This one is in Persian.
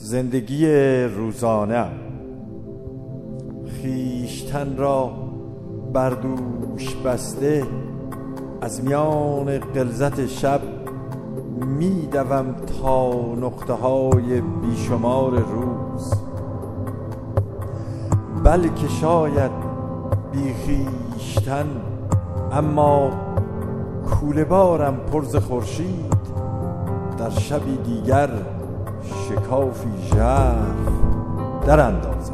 زندگی روزانه خویشتن را بر دوش بسته، از میان غلظت شب می دوم تا نقطه های بیشمار روز. بلکه شاید بی خویشتن، اما کوله بارم پر ز خورشید، در شبی دیگر شکافی ژرف در اندازم.